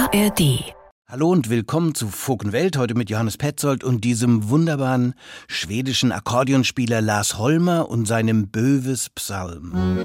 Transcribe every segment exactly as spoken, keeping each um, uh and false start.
A R D. Hallo und willkommen zu Fokenwelt, heute mit Johannes Petzold und diesem wunderbaren schwedischen Akkordeonspieler Lars Holmer und seinem Böves Psalm.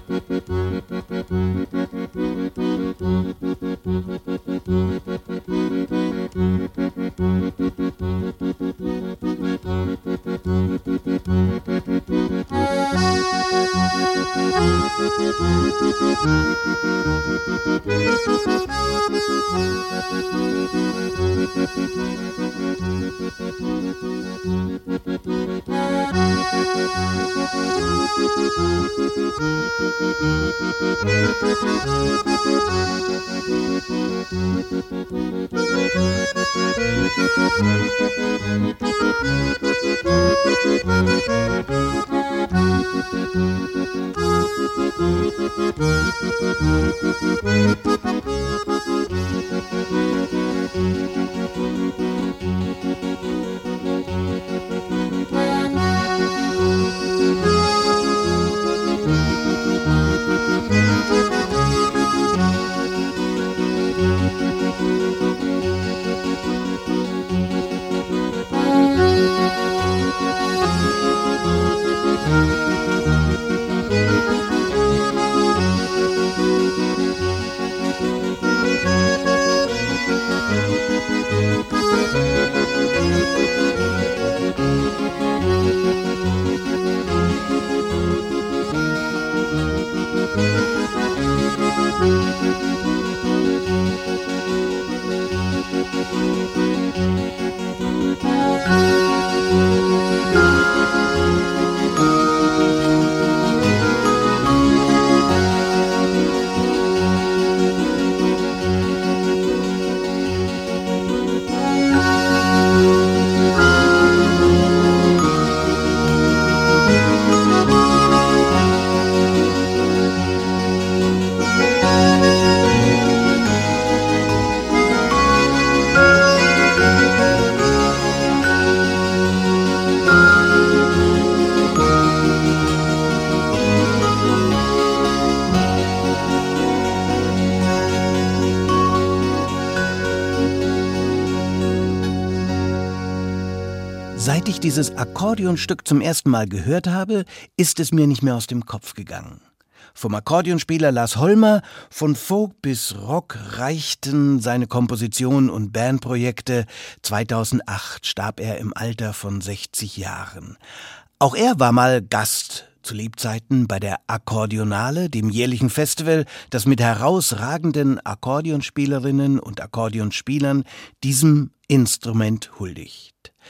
Seit ich dieses Akkordeonstück zum ersten Mal gehört habe, ist es mir nicht mehr aus dem Kopf gegangen. Vom Akkordeonspieler Lars Holmer, von Folk bis Rock reichten seine Kompositionen und Bandprojekte. zweitausendacht starb er im Alter von sechzig Jahren. Auch er war mal Gast zu Lebzeiten bei der Akkordeonale, dem jährlichen Festival, das mit herausragenden Akkordeonspielerinnen und Akkordeonspielern diesem Instrument huldigt.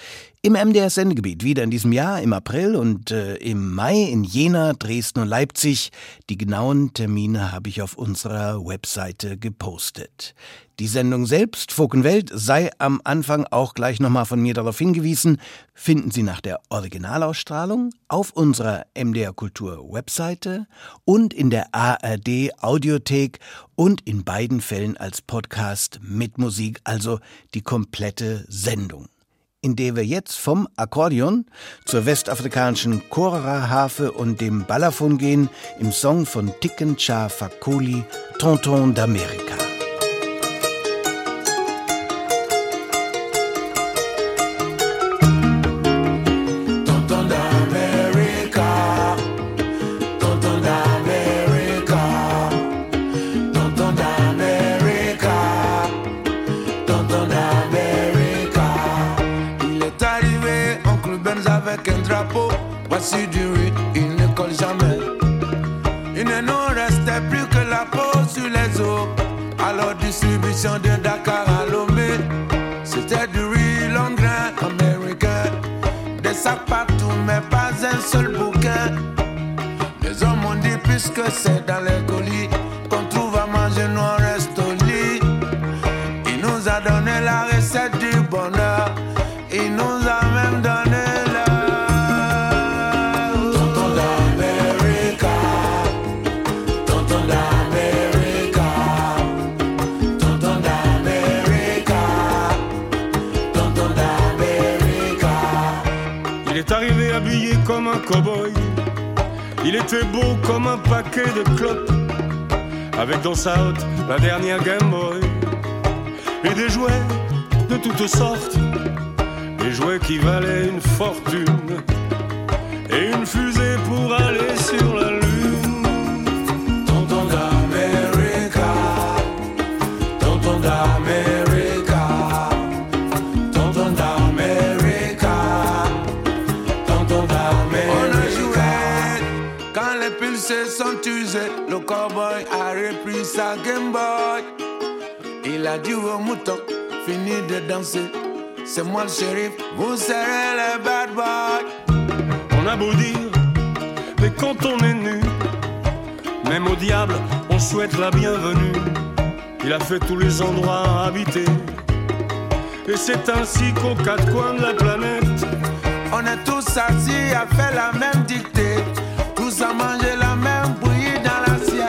Im M D R-Sendegebiet wieder in diesem Jahr, im April und äh, im Mai in Jena, Dresden und Leipzig. Die genauen Termine habe ich auf unserer Webseite gepostet. Die Sendung selbst, Fokenwelt, sei am Anfang auch gleich nochmal von mir darauf hingewiesen, finden Sie nach der Originalausstrahlung auf unserer M D R-Kultur-Webseite und in der A R D-Audiothek und in beiden Fällen als Podcast mit Musik, also die komplette Sendung, in der wir jetzt vom Akkordeon zur westafrikanischen Kora-Harfe und dem Balafon gehen, im Song von Tiken Jah Fakoly, Tonton d'America. Voici du riz, il ne colle jamais. Il ne nous restait plus que la peau sur les os. Alors distribution de Dakar à Lomé. C'était du riz long grain américain. Des sacs partout mais pas un seul bouquin. Les hommes ont dit puisque c'est dans les colis qu'on trouve à manger, nous on reste au lit. Il nous a donné la recette du bonheur. Il nous a même donné arrivé habillé comme un cow-boy. Il était beau comme un paquet de clopes, avec dans sa hotte la dernière Game Boy. et des jouets de toutes sortes, des jouets qui valaient une fortune, et une fusée pour aller sur la lune. Tonton d'Amérique, tonton d'Amérique, tonton d'Amérique, tonton d'Amérique. On a joué quand les pulsés sont usés. Le cowboy a repris sa Game Boy. Il a dit au mouton, fini de danser. C'est moi le shérif, vous serez les bad boys. On a beau dire, mais quand on est nu, même au diable, on souhaite la bienvenue. Il a fait tous les endroits à habiter, et c'est ainsi qu'aux quatre coins de la planète, on est tous assis à faire la même dictée, tous à manger la même bouillie dans l'assiette.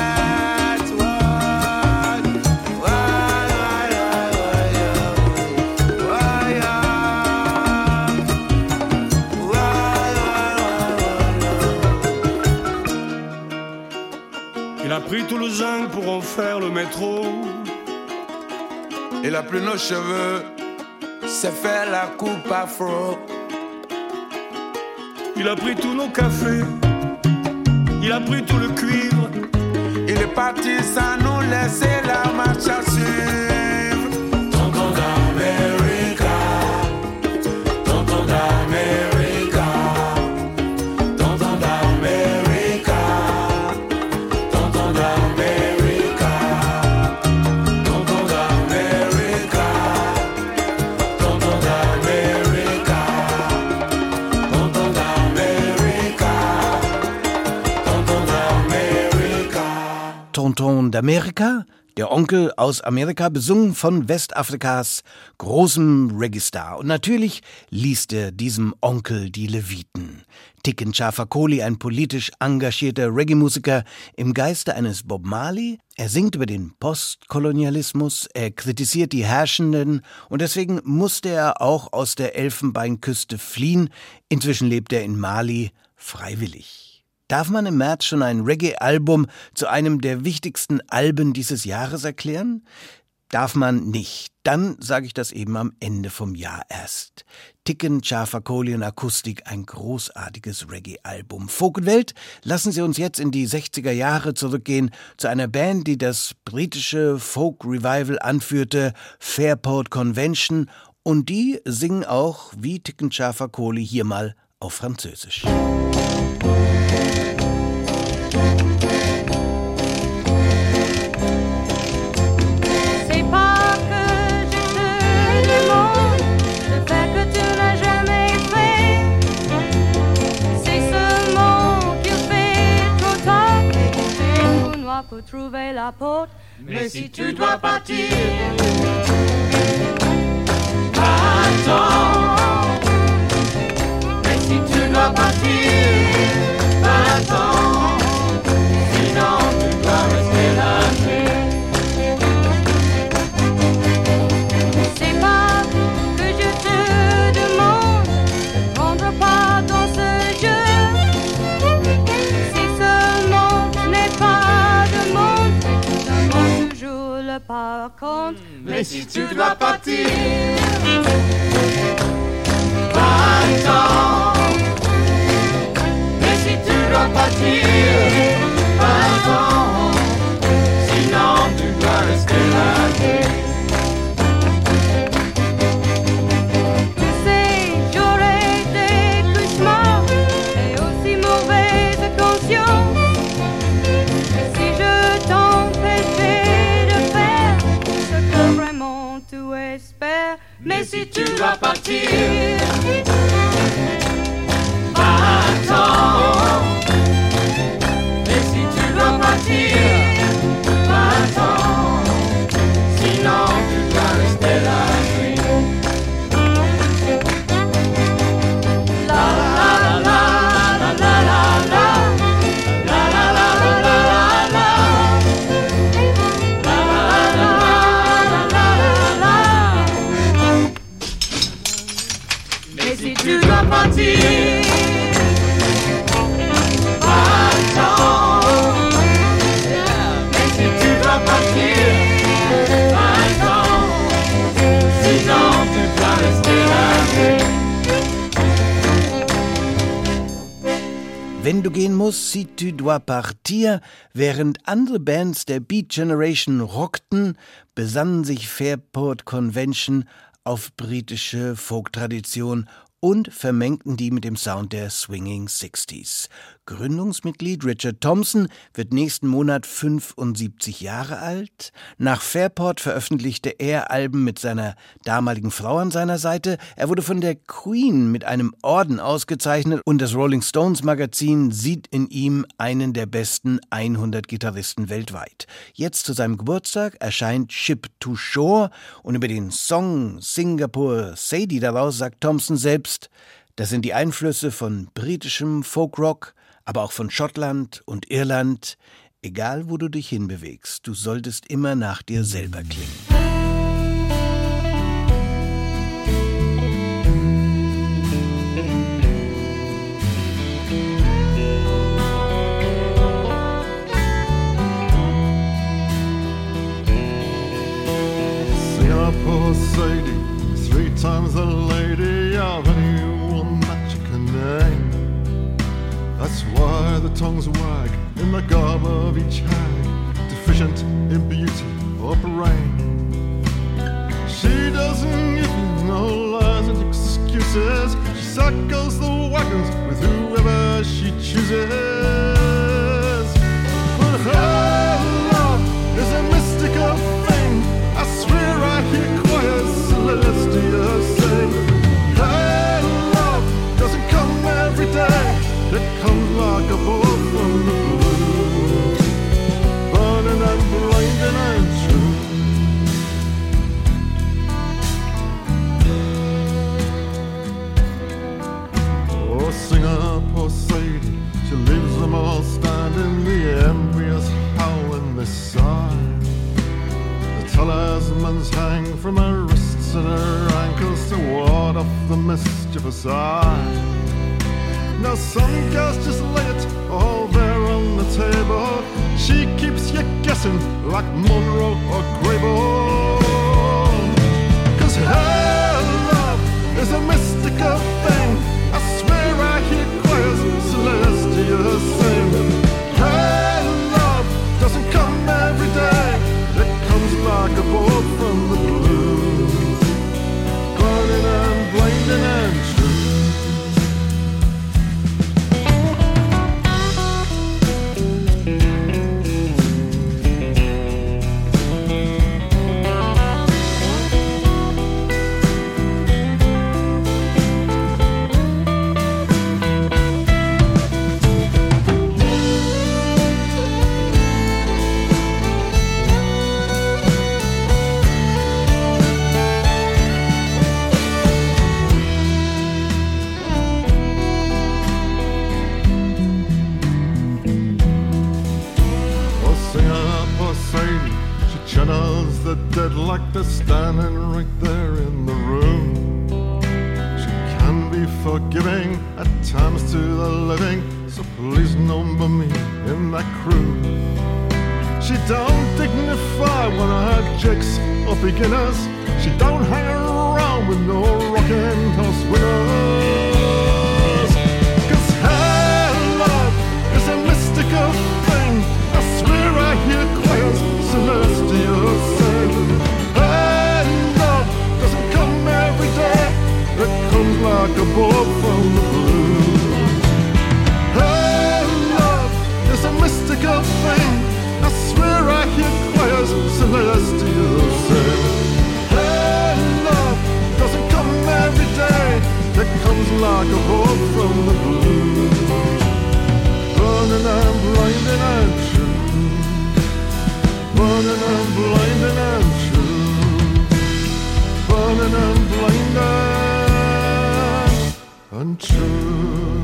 il a pris tout le zinc pour en faire le métro. Il a pris nos cheveux, s'est fait la coupe afro. Il a pris tous nos cafés, il a pris tout le cuivre. Il est parti sans nous laisser la marche à suivre. Tonton d'Amérique, tonton d'Amérique, tonton d'Amérique, tonton d'Amérique, tonton d'Amérique, tonton d'Amérique, tonton d'Amérique, tonton d'Amérique. Tonton d'Amerika, der Onkel aus Amerika, besungen von Westafrikas großem Reggae-Star. Und natürlich liest er diesem Onkel die Leviten. Tiken Jah Fakoly, ein politisch engagierter Reggae-Musiker im Geiste eines Bob Marley. Er singt über den Postkolonialismus, er kritisiert die Herrschenden und deswegen musste er auch aus der Elfenbeinküste fliehen. Inzwischen lebt er in Mali freiwillig. Darf man im März schon ein Reggae-Album zu einem der wichtigsten Alben dieses Jahres erklären? Darf man nicht. Dann sage ich das eben am Ende vom Jahr erst. Tiken Jah Fakoly und Akustik, ein großartiges Reggae-Album. Folk und Welt, lassen Sie uns jetzt in die sechziger Jahre zurückgehen, zu einer Band, die das britische Folk-Revival anführte, Fairport Convention. Und die singen auch, wie Tiken Jah Fakoly, hier mal auf Französisch. Pour trouver la porte, mais si tu dois partir, attends. Mais si tu dois partir, attends. Sinon tu dois rester là. C'est pas que je te demande de prendre part dans ce jeu. Si seulement je n'ai pas de monde, donne-moi toujours le par contre. Mais si tu dois partir, attends. Mais si tu dois partir, attends. Sinon tu dois rester là. Tu sais, j'aurais des cauchemars et aussi mauvaise conscience. Si je t'empêchais de faire ce que vraiment tu espères. Mais si tu dois partir, attends. Mais si tu dois partir, attends. Sinon tu dois rester là. La la la la la la la la. La la la la la la la. La la la la la la la. Mais si tu Wenn du gehen musst, si tu dois partir, während andere Bands der Beat Generation rockten, besannen sich Fairport Convention auf britische Folktradition und vermengten die mit dem Sound der Swinging Sixties. Gründungsmitglied Richard Thompson wird nächsten Monat fünfundsiebzig Jahre alt. Nach Fairport veröffentlichte er Alben mit seiner damaligen Frau an seiner Seite. Er wurde von der Queen mit einem Orden ausgezeichnet und das Rolling Stones Magazin sieht in ihm einen der besten hundert Gitarristen weltweit. Jetzt zu seinem Geburtstag erscheint Ship to Shore und über den Song Singapore Sadie daraus sagt Thompson selbst, das sind die Einflüsse von britischem Folkrock, aber auch von Schottland und Irland. Egal, wo du dich hinbewegst, du solltest immer nach dir selber klingen. Singapore Sadie, three times the lady of a new magic name. That's why the tongues wag in the garb of each hag, deficient in beauty or brain. She doesn't give no lies and excuses. She circles the wagons with whoever she chooses. But her love is a mystical thing. I swear I hear choirs celestial sing. Her love doesn't come every day. It comes like a bolt from the blue, burning and blinding and true. Oh, Singapore Sadie, she leaves them all standing, the envious howl and they sigh. The talismans hang from her wrists and her ankles to ward off the mischievous eye. Now some girls just lay it all there on the table. She keeps you guessing like Monroe or Grable. Cause her love is a mystical thing. I swear I hear choirs celestial sing. Her love doesn't come every day. It comes like a bolt from the blue, burning and blinding and true. The dead like they're standing right there in the room. She can be forgiving at times to the living, so please number me in that crew. She don't dignify one of her jigs or beginners. She don't hang around with no rockin' horse winners. Cause her love is a mystical thing. I swear I hear choirs celestial sing. It comes like a bolt from the blue. Her love is a mystical thing. I swear I hear choirs celestial sing. Her love doesn't come every day. It comes like a bolt from the blue, burning and blinding and true, burning and blinding and true, burning and blinding untrue.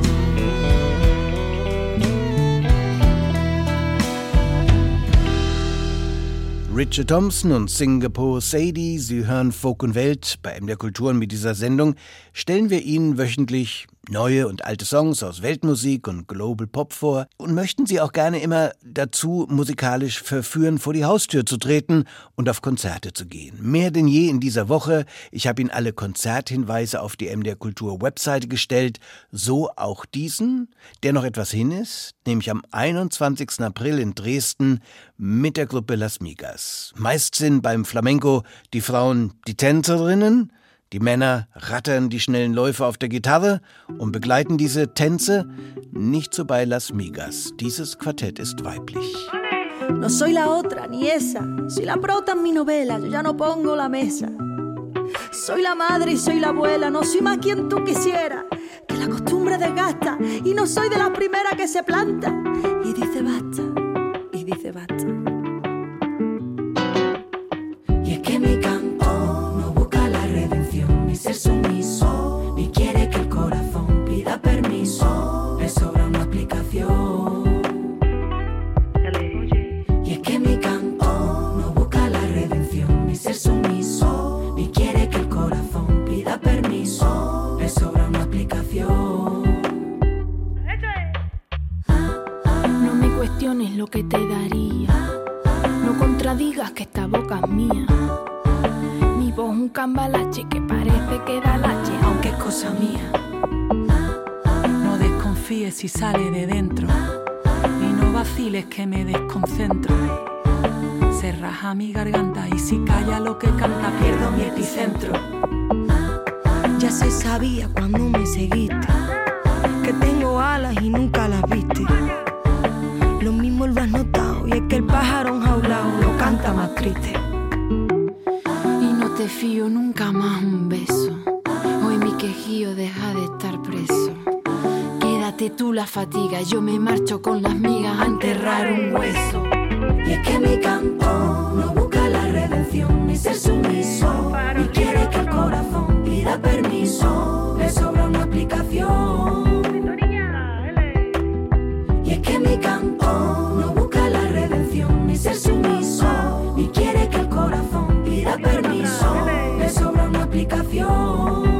Richard Thompson und Singapore Sadie, Sie hören Folk und Welt bei M D R Kultur und mit dieser Sendung stellen wir Ihnen wöchentlich neue und alte Songs aus Weltmusik und Global Pop vor und möchten sie auch gerne immer dazu musikalisch verführen, vor die Haustür zu treten und auf Konzerte zu gehen. Mehr denn je in dieser Woche. Ich habe Ihnen alle Konzerthinweise auf die M D R Kultur Webseite gestellt, so auch diesen, der noch etwas hin ist, nämlich am einundzwanzigsten April in Dresden mit der Gruppe Las Migas. Meist sind beim Flamenco die Frauen die Tänzerinnen, die Männer rattern die schnellen Läufe auf der Gitarre und begleiten diese Tänze. Nicht so bei Las Migas. Dieses Quartett ist weiblich. No soy la otra, ni esa. Soy la prota en mi novela, yo ya no pongo la mesa. Soy la madre y soy la abuela, no soy más quien tú quisieras. Que la costumbre desgasta y no soy de las primeras que se planta. Y dice basta, y dice basta. Y es que mi canto ni ser sumiso, ni quiere que el corazón pida permiso, le sobra una explicación. Y es que mi canto no busca la redención, ni ser sumiso, ni quiere que el corazón pida permiso, le sobra una explicación. No me cuestiones lo que te daría, no contradigas que esta boca es mía. Vos un cambalache que parece que da lache, aunque es cosa mía. No desconfíes si sale de dentro y no vaciles que me desconcentro. Se raja mi garganta y si calla lo que canta pierdo mi epicentro. Ya se sabía cuando me seguiste que tengo alas y nunca las viste. Lo mismo lo has notado y es que el pájaro enjaulado lo canta más triste. No te fío nunca más un beso. Hoy mi quejío deja de estar preso. Quédate tú la fatiga, yo me marcho con las migas a enterrar un hueso. Y es que mi canto no busca la redención ni ser sumiso, ni quiere que el corazón pida permiso, le sobra una explicación. Y es que mi canto no busca la redención ni ser sumiso, ni quiere que el corazón pida permiso, le sobra una explicación.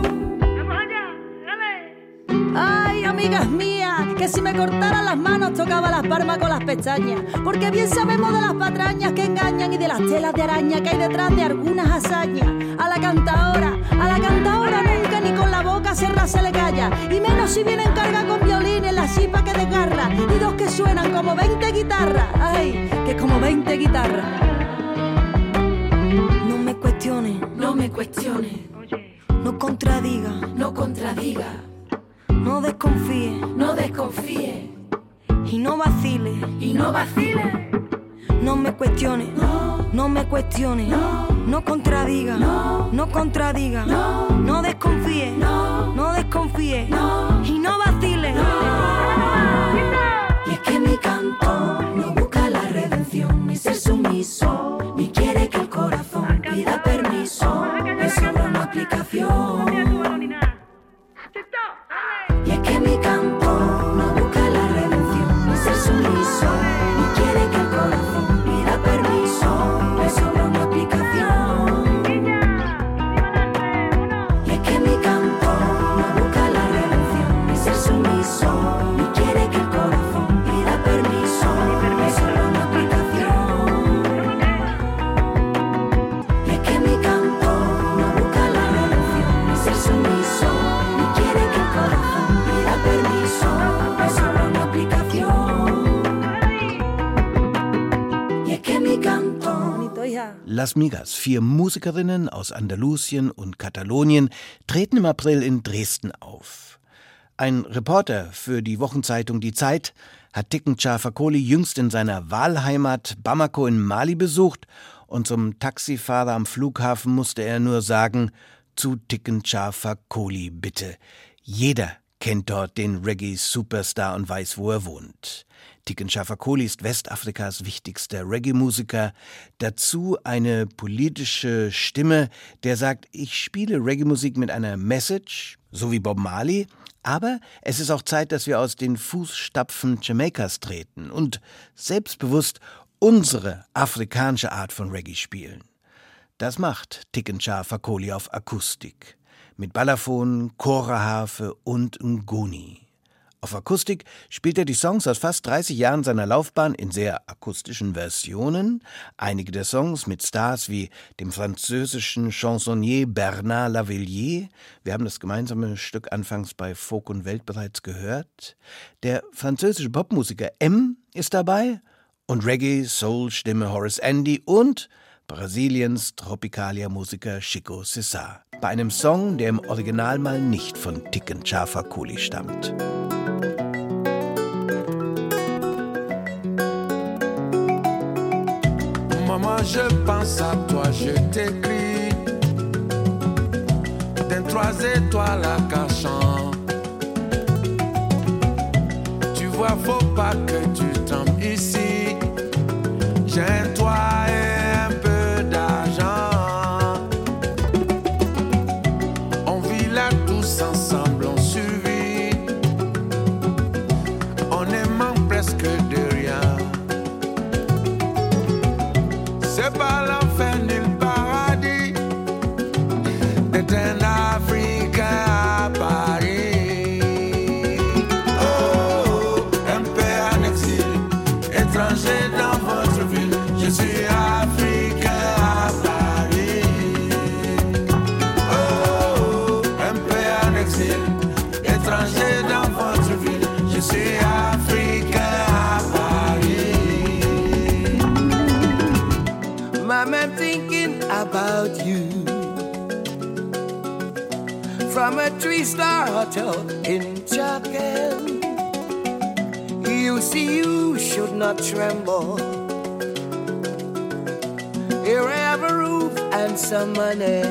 Ay, amigas mías, que si me cortaran las manos tocaba las palmas con las pestañas, porque bien sabemos de las patrañas que engañan y de las telas de araña que hay detrás de algunas hazañas. A la cantaora, a la cantaora nunca ni con la boca cerrada se le calla, y menos si viene en carga con violines, la chipa que desgarra, y dos que suenan como veinte guitarras. Ay, que como veinte guitarras. No me cuestiones, no me cuestiones, no contradiga, no contradiga, no desconfíe, no desconfíe, y no vacile, y no vacile. No me cuestione, no, no me cuestione, no, no contradiga, no, no contradiga, no, no desconfíe, no, no desconfíe, no, y no vacile. No. Y es que mi canto no busca la redención ni ser sumiso, ni quiere que el corazón pida permiso, le sobra una explicación. Y es que mi canto no busca la redención ni ser sumiso, ni quiere que el corazón pida permiso, le sobra una explicación. Y es que mi canto no busca la redención ni ser sumiso, ni quiere que el corazón pida permiso, le sobra una explicación. Y es que mi canto no busca la redención ni ser sumiso, ni quiere que el corazón pida permiso, le sobra una explicación. Y es que mi canto. Las Migas, vier Musikerinnen aus Andalusien und Katalonien, treten im April in Dresden auf. Ein Reporter für die Wochenzeitung Die Zeit hat Tiken Jah Fakoly jüngst in seiner Wahlheimat Bamako in Mali besucht und zum Taxifahrer am Flughafen musste er nur sagen, zu Tiken Jah Fakoly bitte. Jeder kennt dort den Reggae-Superstar und weiß, wo er wohnt. Tiken Jah Fakoly ist Westafrikas wichtigster Reggae-Musiker. Dazu eine politische Stimme, der sagt, ich spiele Reggae-Musik mit einer Message, so wie Bob Marley, aber es ist auch Zeit, dass wir aus den Fußstapfen Jamaikas treten und selbstbewusst unsere afrikanische Art von Reggae spielen. Das macht Tiken Jah Fakoly auf Akustik. mit Balafon, Choraharfe und Ngoni. Auf Akustik spielt er die Songs aus fast dreißig Jahren seiner Laufbahn in sehr akustischen Versionen. Einige der Songs mit Stars wie dem französischen Chansonnier Bernard Lavilliers. Wir haben das gemeinsame Stück anfangs bei Folk und Welt bereits gehört. Der französische Popmusiker M ist dabei und Reggae-Soul-Stimme Horace Andy und Brasiliens Tropicalia-Musiker Chico César. Bei einem Song, der im Original mal nicht von Tiken-Jah Fakoly stammt. Maman, je pense à toi, je t'écris d'un trois étoiles à cachant. Tu vois, faut pas que tu tombes ici. J'ai un toit et un peu d'argent. On vit là tous ensemble, on survit. On ne manque presque de rien. C'est pas l'enfer ni le paradis d'être un Africain à Paris. Oh, un peu en exil, étranger dans votre ville. Je suis Africain à Paris. Oh, un peu en exil, étranger dans votre ville. Je suis Africain à Paris. Mom, I'm thinking about you. From a three-star hotel in Chakan. You see, you should not tremble. Here I have a roof and some money.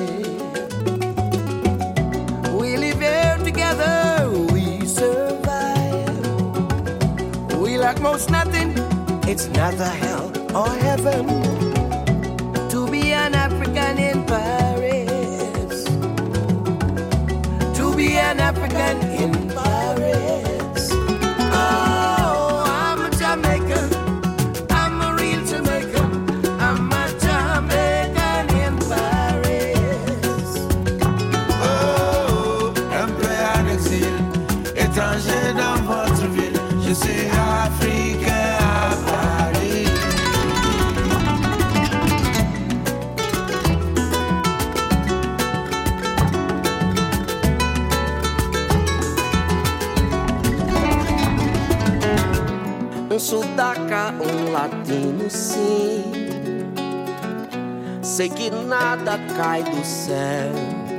We live here together, we survive. We lack most nothing, it's neither hell or heaven. To be an African in Paris. To be an African in Paris. Oh, I'm a Jamaican. I'm a real Jamaican. I'm a Jamaican in Paris. Oh, un peu en exil, étranger dans votre ville. Je suis Africain à Paris. Um sudaca, um latino sim. Sei que nada cai do céu.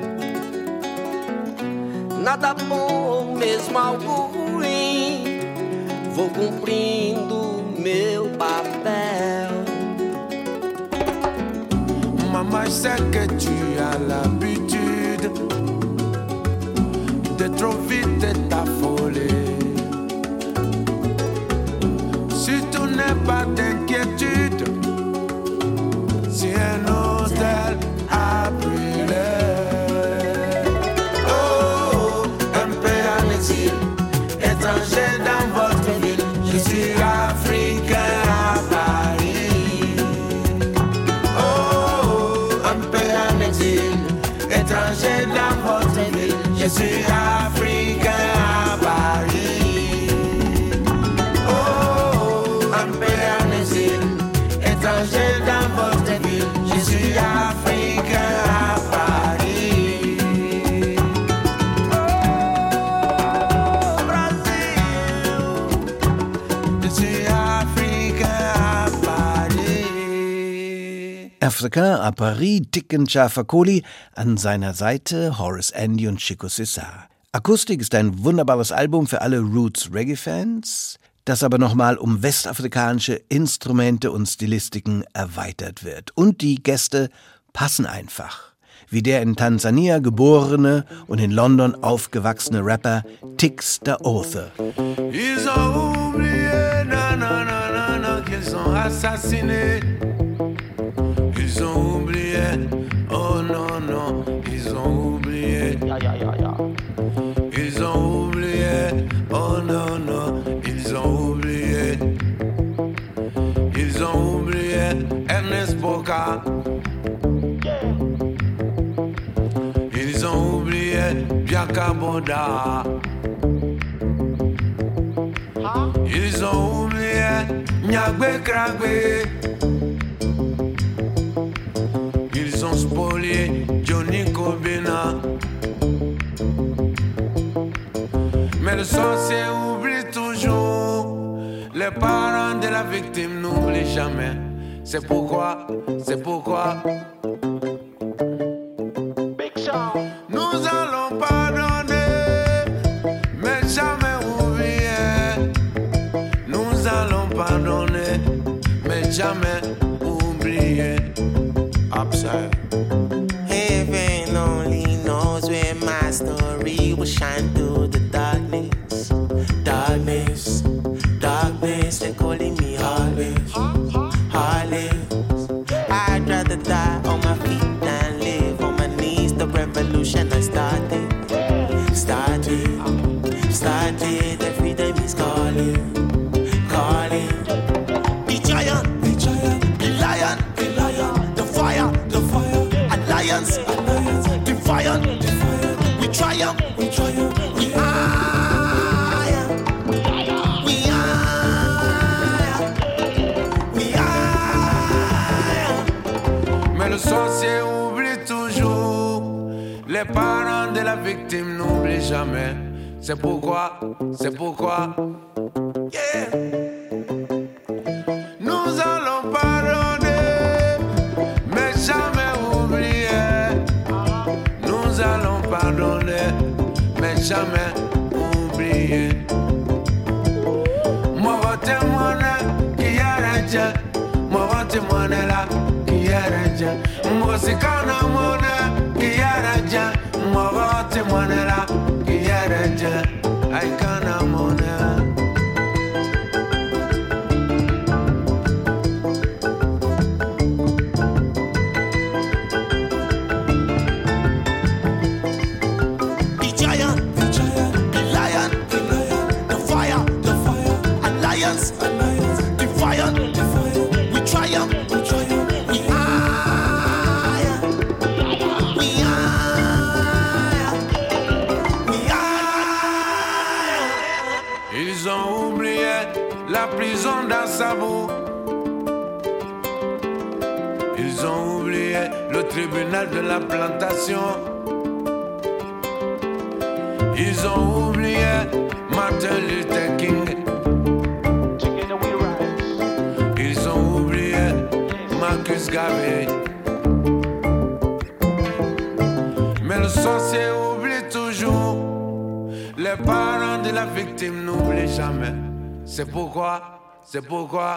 Nada bom ou mesmo algo ruim. Vou cumprindo meu papel. Maman, je sais que tu as l'habitude de trop vite t'affoler. Surtout n'aie pas d'inquiétude si un hôtel a brûlé. Oh, un peu en exil, étranger dans votre ville. Je suis Africain à Paris. Oh, un peu en exil, étranger dans votre ville. Je suis Africain à Paris. Oh, un peu en exil, étranger dans votre ville. Je suis Africain à Paris. Oh, Brasil, je suis Africain à Paris. Africain à Paris, Tiken-Jah Fakoly, an seiner Seite Horace Andy und Chico César. Akustik ist ein wunderbares Album für alle Roots-Reggae-Fans, das aber nochmal um westafrikanische Instrumente und Stilistiken erweitert wird. Und die Gäste passen einfach. Wie der in Tansania geborene und in London aufgewachsene Rapper Tix the Author. Ils ont oublié, non, non, non, non, non, qu'ils ont assassiné. Ils ont oublié, oh non, non, ils ont oublié. Ils ont oublié, oh non, non, ils ont oublié. Ils ont oublié Ernest Boca. Ils ont oublié bien Kaboda. Ils ont oublié Nyagbe Kragbe. Ils ont spolié Johnny Kobina. Mais le sorcier oublie toujours. Les parents de la victime n'oublient jamais. C'est pourquoi, c'est pourquoi nous allons pardonner, mais jamais oublier. Nous allons pardonner, mais jamais oublier. Upside. Heaven only knows where my story will shine through the darkness. Darkness, darkness, they're calling me heartless. Heartless. I'd rather die on my feet than live on my knees. The revolution I started, started, started. Every day is calling, calling. The giant, the giant, the lion, the lion, the fire, the fire. Alliance, alliance, defiant, defiant. We triumph, we triumph, we are, we are, we are. Mais le sorcier oublie toujours. Les parents de la victime n'oublient jamais. C'est pourquoi, c'est pourquoi. Yeah. Nous allons pardonner, mais jamais oublier. Nous allons pardonner, mais jamais oublier. Moi, votre témoin qui a rangé, moi, votre témoin là qui a rangé. Moi, c'est quand on qui a rangé, moi, votre témoin là qui a rangé. I can't amone. Prison d'Assabo. Ils ont oublié le tribunal de la plantation. Ils ont oublié Martin Luther King. Ils ont oublié Marcus Garvey. Mais le sorcier oublie toujours. Les parents de la victime n'oublient jamais. C'est pourquoi, c'est pourquoi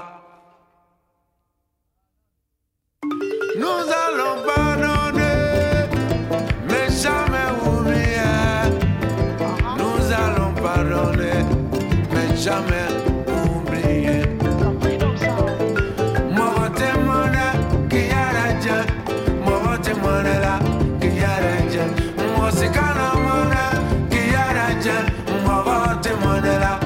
nous allons pardonner, mais jamais oublier. Nous allons pardonner, mais jamais oublier. Moi, témoin qui a raison, moi, témoin là qui a raison. Moi, c'est quand on qui a raison, moi, témoin là.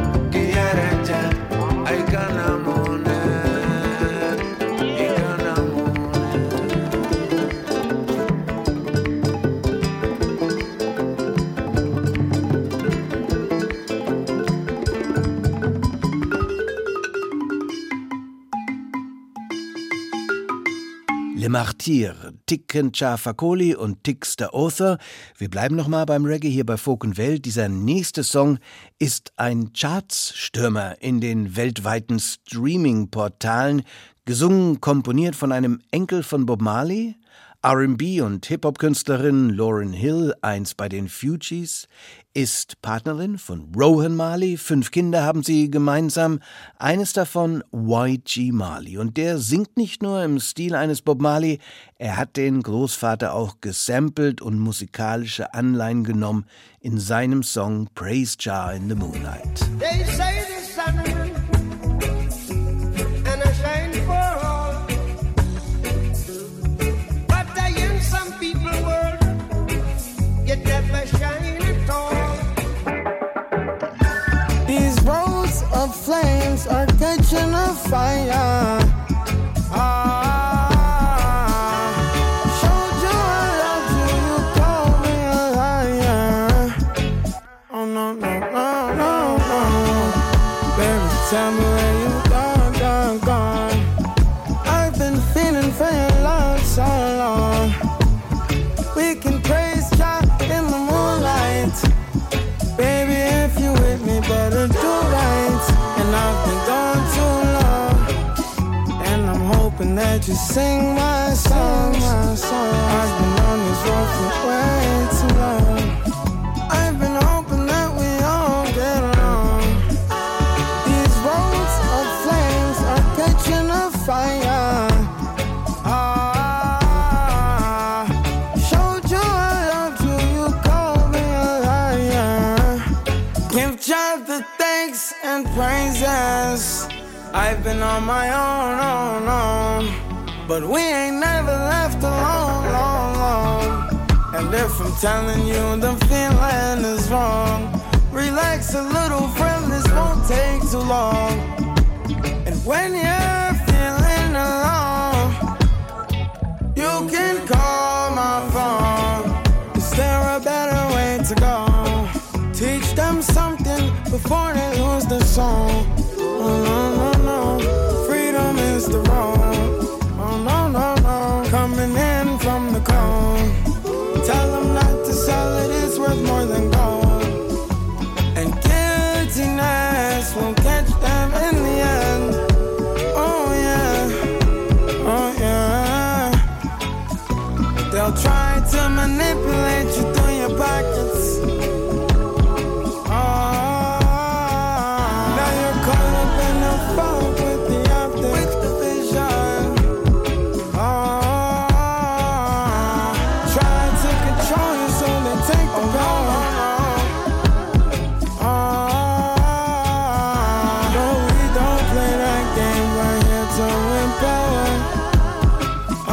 Le Martyr, Tiken Jah Fakoly und Tix the Author. Wir bleiben nochmal beim Reggae hier bei Folk und Welt. Dieser nächste Song ist ein Chartsstürmer in den weltweiten Streaming-Portalen. Gesungen, komponiert von einem Enkel von Bob Marley. R and B- und Hip-Hop-Künstlerin Lauryn Hill, einst bei den Fugees, ist Partnerin von Rohan Marley. Fünf Kinder haben sie gemeinsam, eines davon Y G Marley. Und der singt nicht nur im Stil eines Bob Marley, er hat den Großvater auch gesampelt und musikalische Anleihen genommen in seinem Song Praise Jah in the Moonlight. They say the sun and I shine for all. Some people world, yet never shine at all. These roads of flames are catching a fire. Ah, showed you I love you, you call me a liar. can praise Jah in the moonlight. Baby, if you with me, better do right. And I've been gone too long, and I'm hoping that you sing my song, my song. I've been on this road for way too long. I've been hoping that we all get along. These roads of flames are catching a fire. Ah, showed you I loved you, you called me a liar. Give Jah the thanks and praises. I've been on my own, own, own, but we ain't never left alone, long, long. And if I'm telling you the feeling is wrong, relax a little, friend, this won't take too long. And when you're feeling alone, you can call my phone. Is there a better way to go? Teach them something before they lose the song. Oh no, no, no, freedom is the road. Oh no, no, no, coming in from the cold. Tell them not to sell it, it's worth more than gold. And guiltiness will catch them in the end. Oh yeah, oh yeah. They'll try to manipulate you through your pockets. Oh, now you're caught up in the fog with the optics, with the vision. Oh, try to control you so they take the power. Oh, no, we don't play that game. We're here to empower. Oh,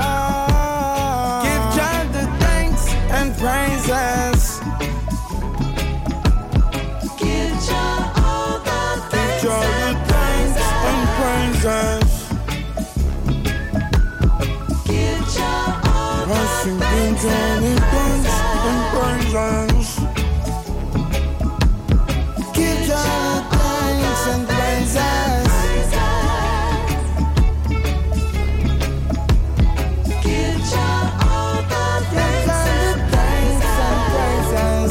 give Jah the thanks and praises. Give Jah all the thanks, Jah the thanks and praises. Give Jah all the thanks and praises. Give Jah the thanks and praises. Give Jah all the thanks and praises.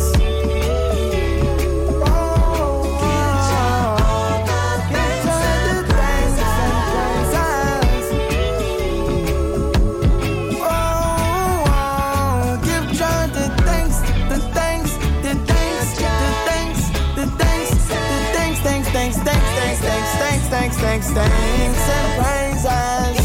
Oh, give Jah all the thanks and praises. Oh, give Jah the thanks, the thanks, the thanks, the thanks, the thanks, the thanks, thanks, thanks, thanks, thanks, thanks, thanks, thanks, thanks, thanks, and praises.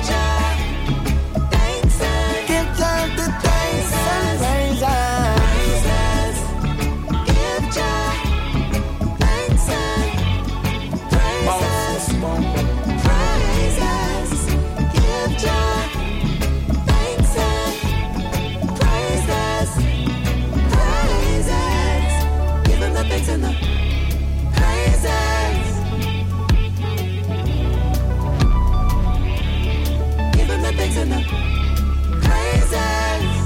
Give Jah the thanks and praises. Give Jah thanks and praises. Praises. Give Jah thanks and praises. Praises. Give him the thanks and the praises. Give him the thanks and the praises.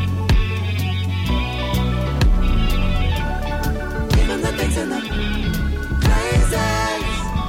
Give him the thanks and the praises.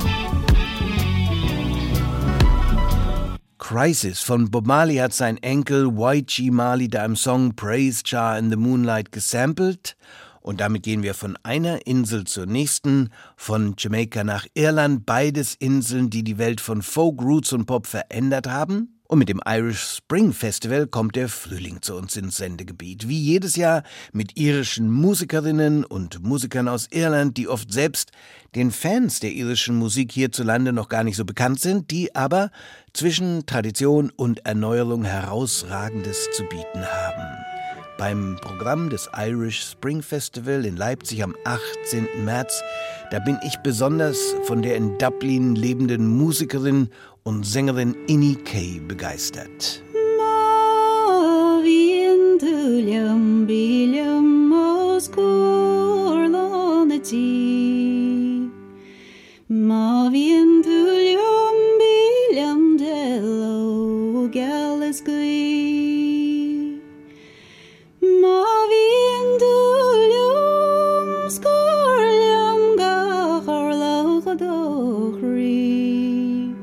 Crisis von Bob Marley hat sein Enkel Y G Marley da im Song Praise Jah in the Moonlight gesampelt. Und damit gehen wir von einer Insel zur nächsten, von Jamaika nach Irland, beides Inseln, die die Welt von Folk, Roots und Pop verändert haben. Und mit dem Irish Spring Festival kommt der Frühling zu uns ins Sendegebiet. Wie jedes Jahr mit irischen Musikerinnen und Musikern aus Irland, die oft selbst den Fans der irischen Musik hierzulande noch gar nicht so bekannt sind, die aber zwischen Tradition und Erneuerung Herausragendes zu bieten haben. Beim Programm des Irish Spring Festival in Leipzig am achtzehnten März, da bin ich besonders von der in Dublin lebenden Musikerin und Sängerin Inny Kay begeistert.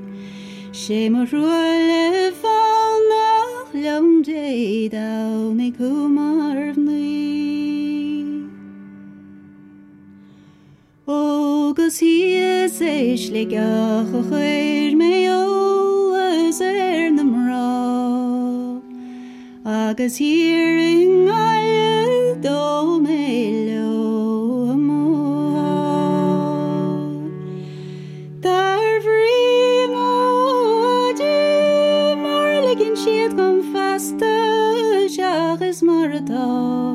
Shame or roll if I'll not long day down kumarvni. Agus hi sé sligach a chuir mé ólas ar na mrá, agus hir in aile dó mé lo amá. Dar bhrí móide mar ligin siad gom fasta seach is mar atá.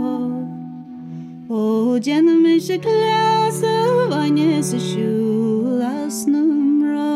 O déanam is a glas a bhaine sa siúl as na mrá.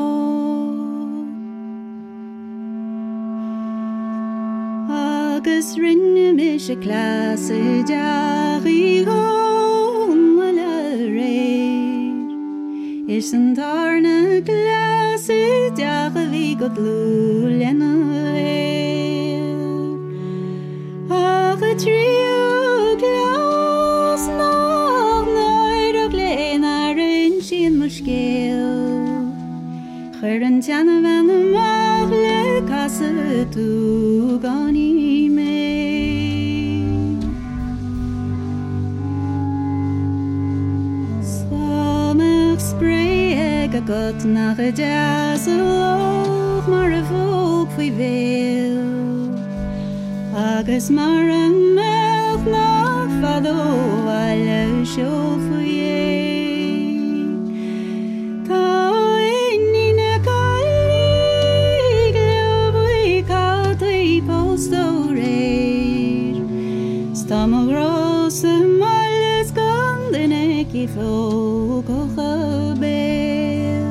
Agus rinne mis a glas a deachaí gom le réir. Is an tarna glas a deacha bhí go dlú lena réir. Ach a tríú glas nach náir a gléin ar ein sin mar scéal. Chur an teanna bhean amach le casa tú ganí mé. Sámach spray ag a got nach a deas a loch mar a bhóg faoi bhéal. Agus mar an mech nach fadó bhaile seo faoi é. Tá inni na cailí gleamhaí cátaí post ó réir. Stam a grás a mailes gan duine cí fóg ó chabéal.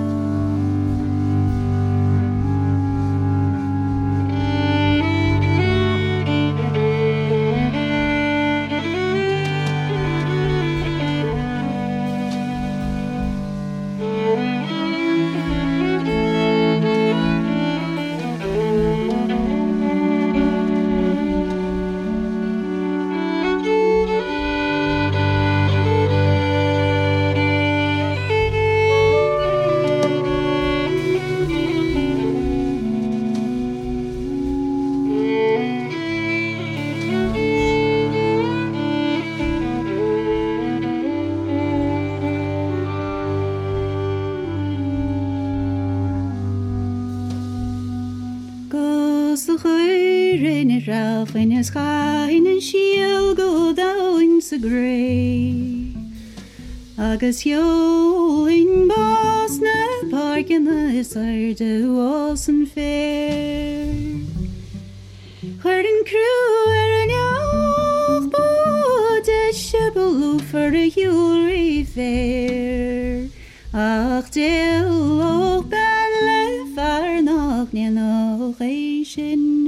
Ralph in his chain and shield go down sa grey. Agus yo in Bosna park in the side of Walson Fair. Heard in crew er an yoch bod a shibble for a Hulry fair. Ach del och ben le far noch ni noch eishin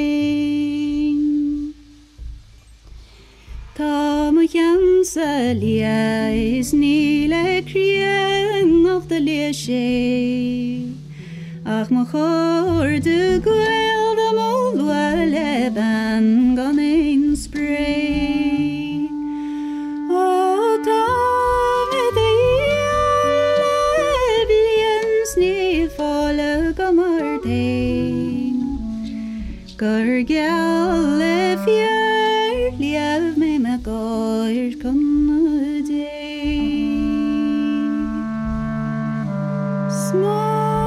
hein. Ta mo jansa lia is ni le krien of the lia she. Ach mo chor de gweld am old wale ban gan ein spray. O ta me de alle bliens ni falle gamar dein. Gur gal le fier liev me me gair kan dein. Small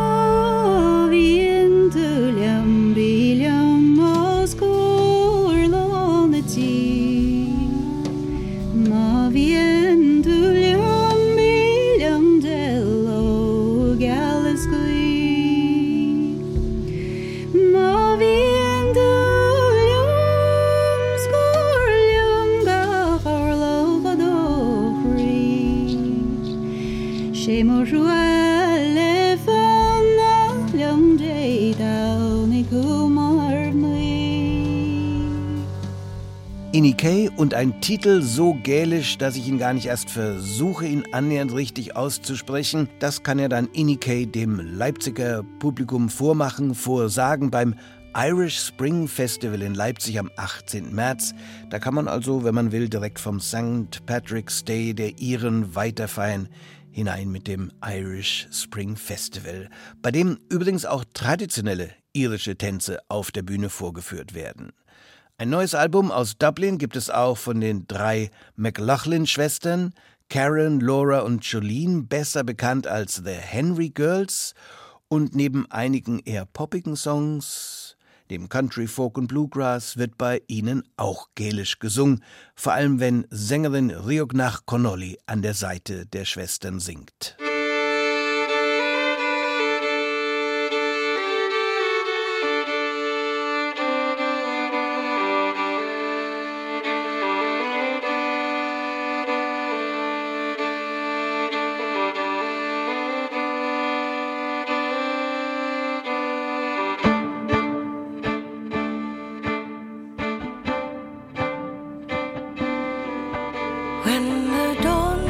Inikay und ein Titel so gälisch, dass ich ihn gar nicht erst versuche, ihn annähernd richtig auszusprechen. Das kann er dann Inikay dem Leipziger Publikum vormachen, vorsagen beim Irish Spring Festival in Leipzig am achtzehnten März. Da kann man also, wenn man will, direkt vom Sankt Patrick's Day der Iren weiterfeiern, hinein mit dem Irish Spring Festival, bei dem übrigens auch traditionelle irische Tänze auf der Bühne vorgeführt werden. Ein neues Album aus Dublin gibt es auch von den drei McLaughlin-Schwestern, Karen, Laura und Jolene, besser bekannt als The Henry Girls. Und neben einigen eher poppigen Songs, dem Country, Folk und Bluegrass, wird bei ihnen auch Gälisch gesungen, vor allem wenn Sängerin Rioghnach Connolly an der Seite der Schwestern singt. When the dawn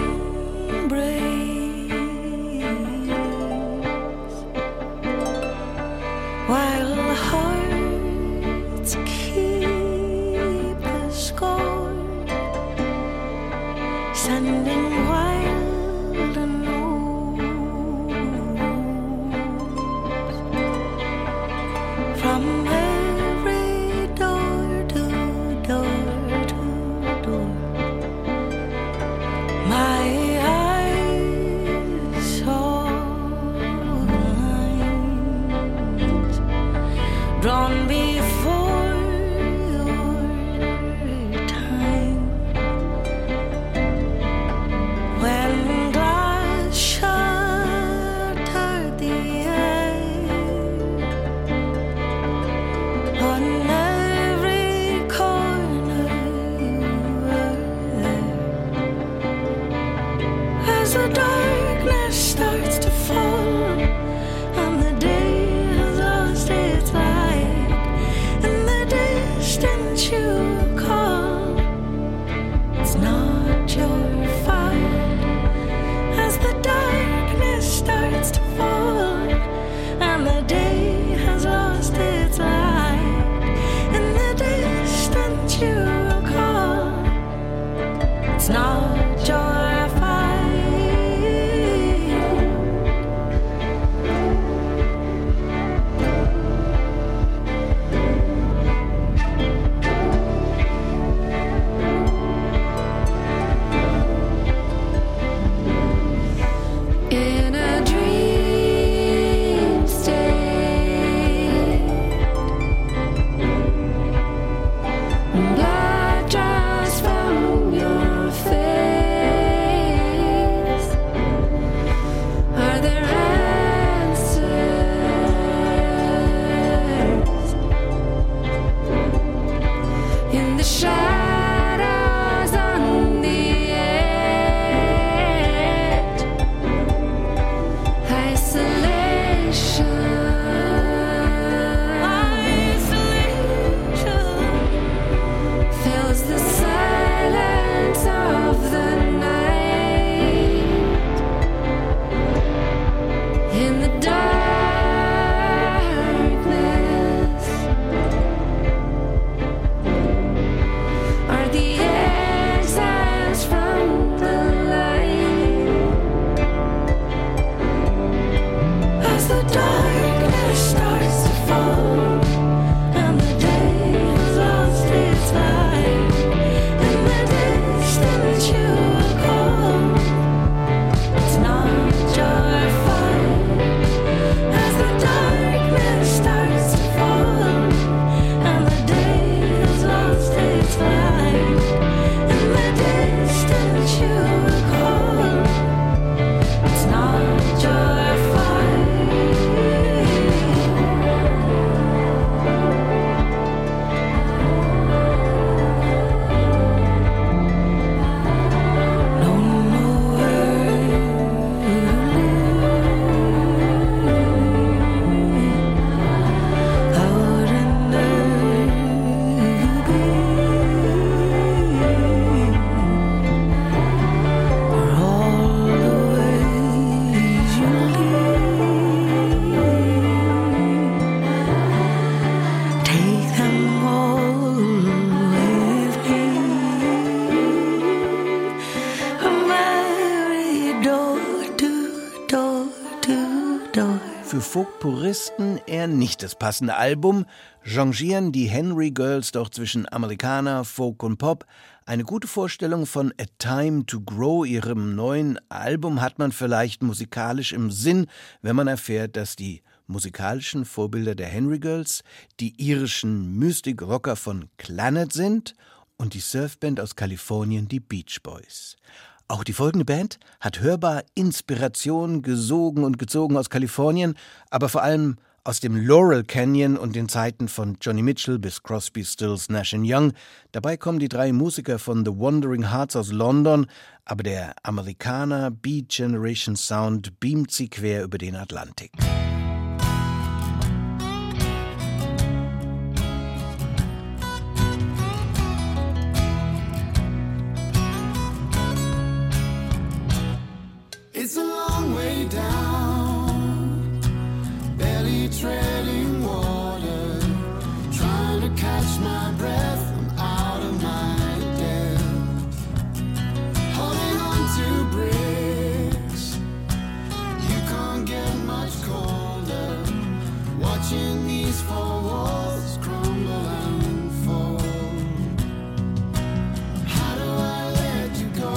Folk-Puristen eher nicht das passende Album, changieren die Henry Girls doch zwischen Amerikaner, Folk und Pop. Eine gute Vorstellung von A Time to Grow, ihrem neuen Album, hat man vielleicht musikalisch im Sinn, wenn man erfährt, dass die musikalischen Vorbilder der Henry Girls die irischen Mystic-Rocker von Clannad sind und die Surfband aus Kalifornien, die Beach Boys. Auch die folgende Band hat hörbar Inspiration gesogen und gezogen aus Kalifornien, aber vor allem aus dem Laurel Canyon und den Zeiten von Johnny Mitchell bis Crosby, Stills, Nash and Young. Dabei kommen die drei Musiker von The Wandering Hearts aus London, aber der Amerikaner Beat Generation Sound beamt sie quer über den Atlantik. It's a long way down, barely treading water, trying to catch my breath, I'm out of my depth, holding on to bricks, you can't get much colder, watching these four walls crumble and fall. How do I let you go?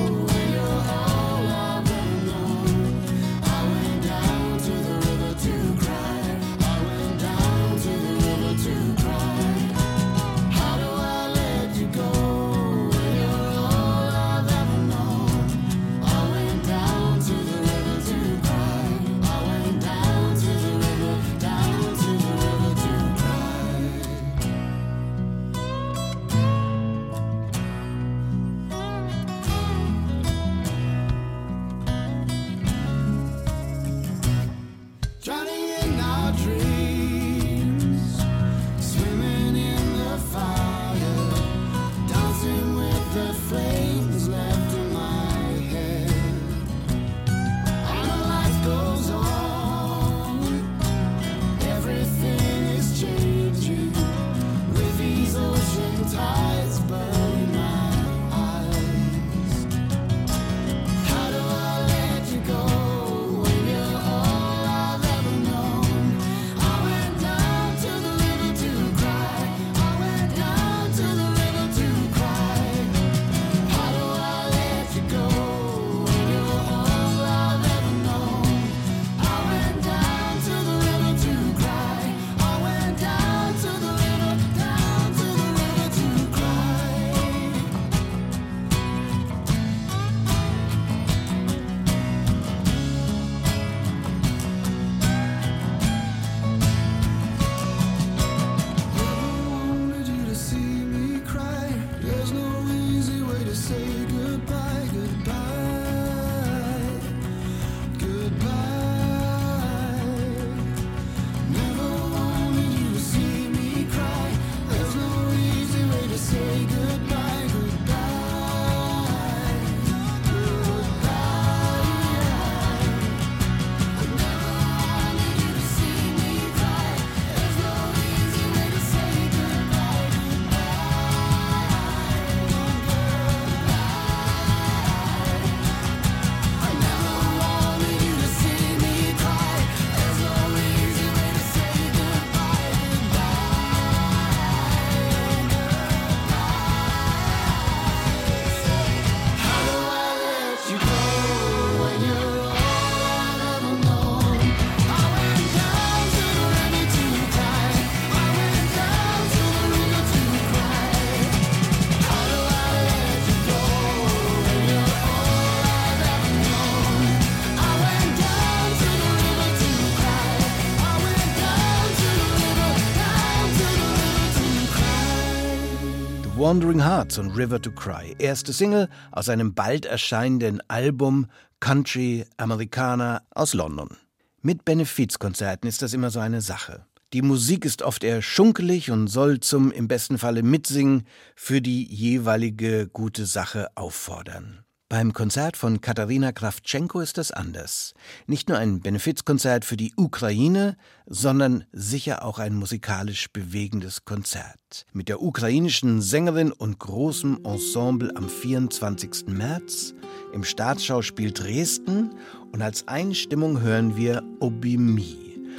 Wandering Hearts und River to Cry, erste Single aus einem bald erscheinenden Album Country Americana aus London. Mit Benefizkonzerten ist das immer so eine Sache. Die Musik ist oft eher schunkelig und soll zum im besten Falle Mitsingen für die jeweilige gute Sache auffordern. Beim Konzert von Katarina Kravtschenko ist das anders. Nicht nur ein Benefizkonzert für die Ukraine, sondern sicher auch ein musikalisch bewegendes Konzert. Mit der ukrainischen Sängerin und großem Ensemble am vierundzwanzigsten März im Staatsschauspiel Dresden und als Einstimmung hören wir Obimi.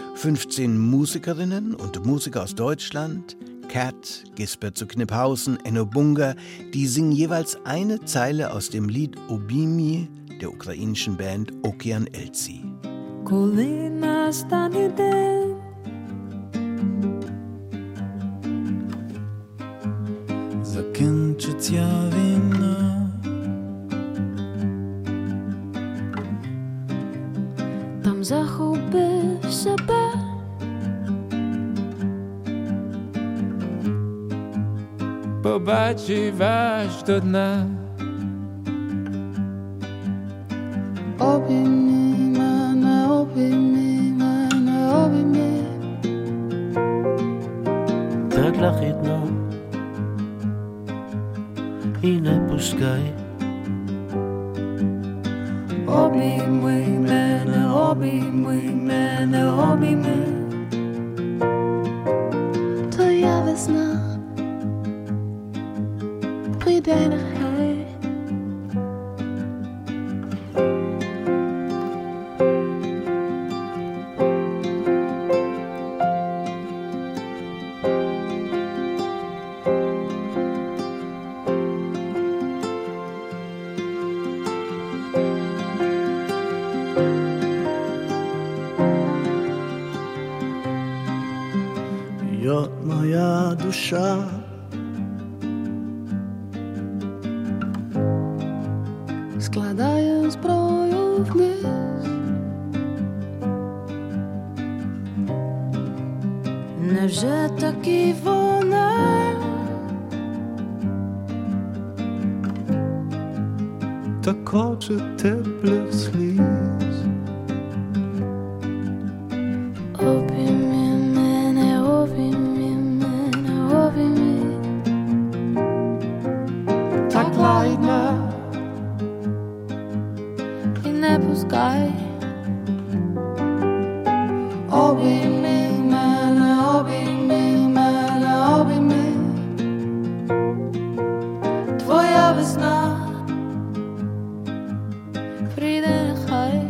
fünfzehn Musikerinnen und Musiker aus Deutschland, Cat, Gisbert zu Kniphausen, Enno Bunga, die singen jeweils eine Zeile aus dem Lied Obimi der ukrainischen Band Okean Elzy. Коли настане день, закінчиться війна, там захопив себе, побачив аж до дна. обійми мене, обійми мене, обійми. Так лахідно і не пускай. Обійми мене, обійми мене, обійми. твоя весна прийде нехай. Йо моя душа, Складаю зброю вниз, невже таки вона? так хоче теплих сліз. обійми мене, обійми мене, обійми. Так лагідно і не пускай. Обійми мене, обійми мене, обійми. Твоя весна прийде нехай.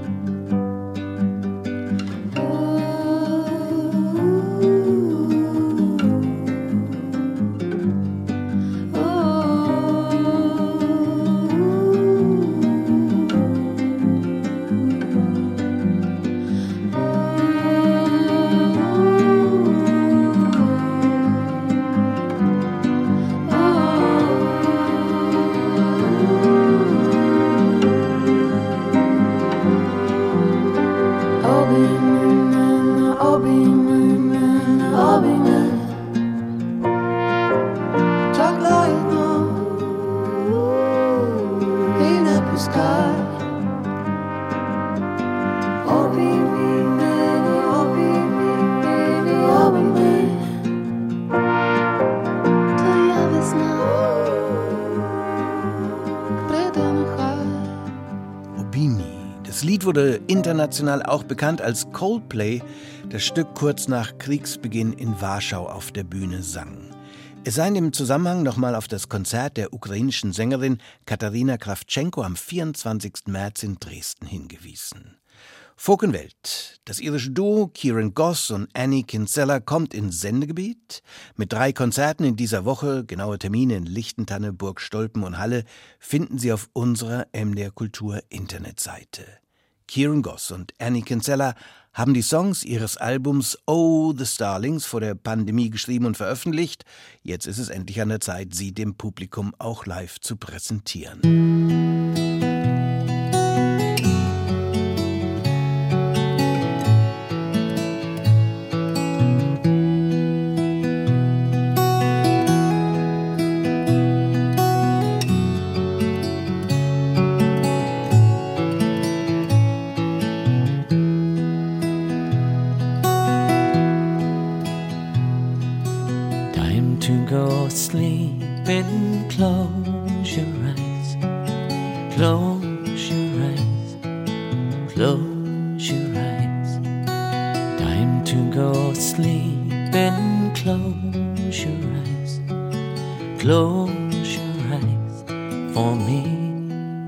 Das Lied wurde international auch bekannt, als Coldplay das Stück kurz nach Kriegsbeginn in Warschau auf der Bühne sang. Es sei in dem Zusammenhang nochmal auf das Konzert der ukrainischen Sängerin Katarina Krawtschenko am vierundzwanzigsten März in Dresden hingewiesen. Folkenwelt. Das irische Duo Kieran Goss und Annie Kinsella kommt ins Sendegebiet. Mit drei Konzerten in dieser Woche, genaue Termine in Lichtentanne, Burg Stolpen und Halle, finden Sie auf unserer M D R Kultur Internetseite. Kieran Goss und Annie Kinsella haben die Songs ihres Albums Oh the Starlings vor der Pandemie geschrieben und veröffentlicht. Jetzt ist es endlich an der Zeit, sie dem Publikum auch live zu präsentieren. Sleep and close your eyes, close your eyes, close your eyes. Time to go sleep and close your eyes, close your eyes for me.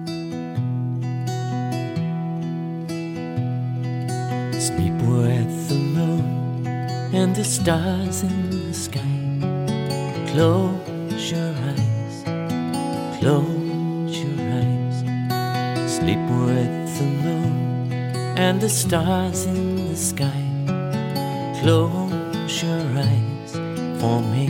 Sleep with the and the stars in the sky. Close your eyes, close your eyes. Sleep with the moon and the stars in the sky. Close your eyes for me.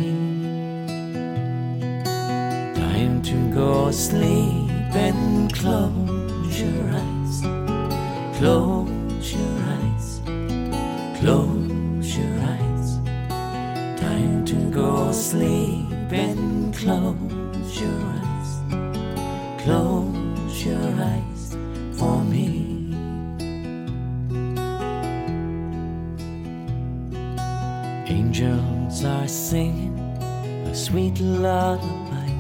Time to go sleep and close your eyes. Close your eyes, close your eyes. Time to go sleep and close your eyes. Close your eyes for me. Angels are singing a sweet lullaby.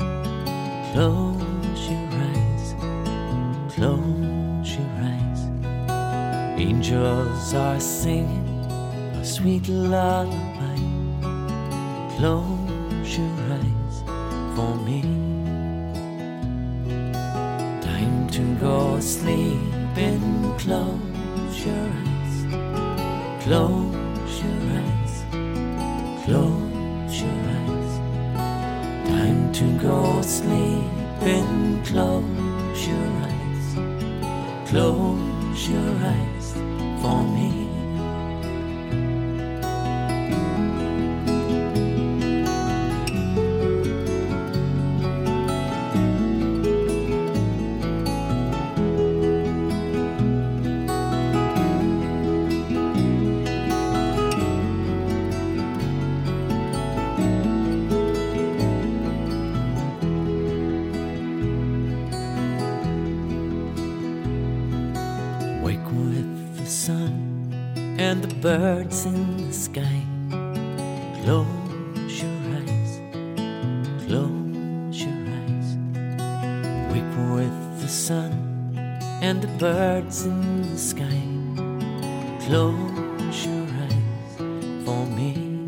Close your eyes, close your eyes. Angels are singing a sweet lullaby. Close your eyes for me. Time to go sleep and close your eyes. Close your eyes, close your eyes. Time to go sleep and close your eyes. Close your eyes for me. Birds in the sky. Close your eyes, close your eyes. Wake with the sun and the birds in the sky. Close your eyes for me.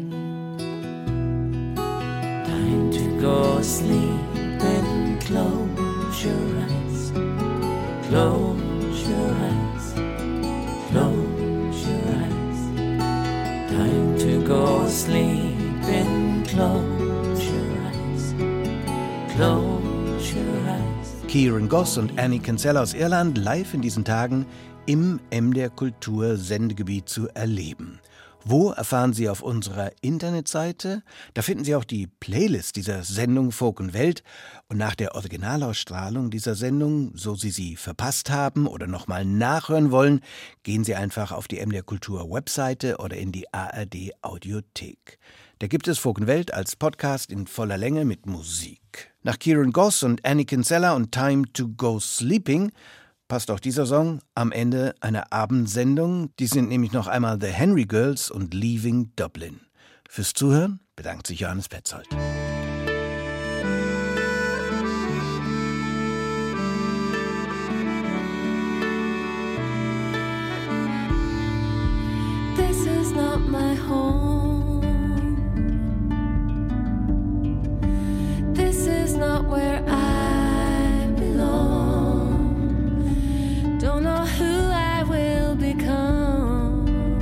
Time to go sleep and close your eyes. Close your eyes, close your eyes. Time to go sleep and close your eyes. Close your eyes. Kieran Goss und Annie Kinsella aus Irland live in diesen Tagen im M D R Kultur Sendegebiet zu erleben. Wo erfahren Sie auf unserer Internetseite? Da finden Sie auch die Playlist dieser Sendung Folk und Welt. Und nach der Originalausstrahlung dieser Sendung, so Sie sie verpasst haben oder nochmal nachhören wollen, gehen Sie einfach auf die M D R Kultur Webseite oder in die A R D Audiothek. Da gibt es Folk und Welt als Podcast in voller Länge mit Musik. Nach Kieran Goss und Annie Kinsella und Time to Go Sleeping passt auch dieser Song am Ende einer Abendsendung. Die sind nämlich noch einmal The Henry Girls und Leaving Dublin. Fürs Zuhören bedankt sich Johannes Petzold. This is not my home. This is not where I belong. Don't know who I will become,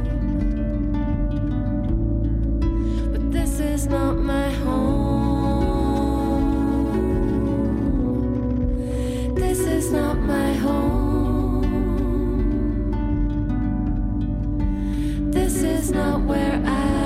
but this is not my home. This is not my home. This is not where I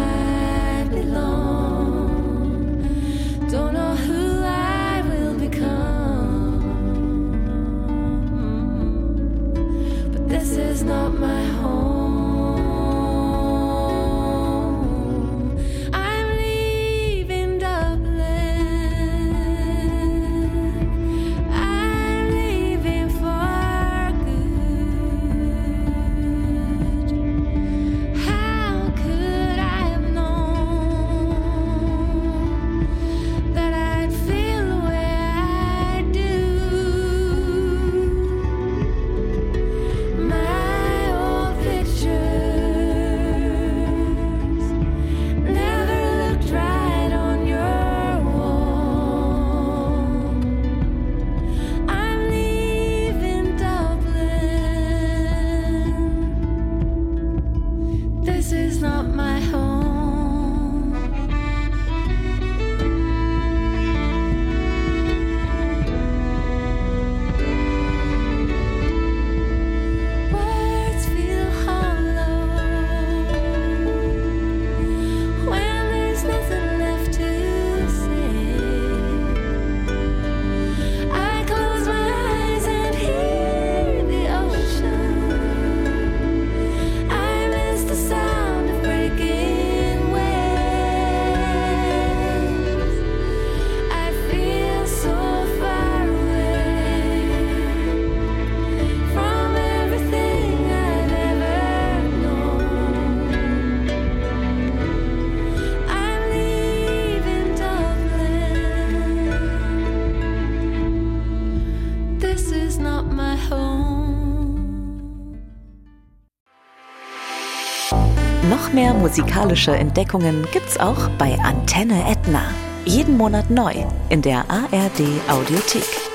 Noch mehr musikalische Entdeckungen gibt's auch bei Antenne Edna. Jeden Monat neu in der A R D Audiothek.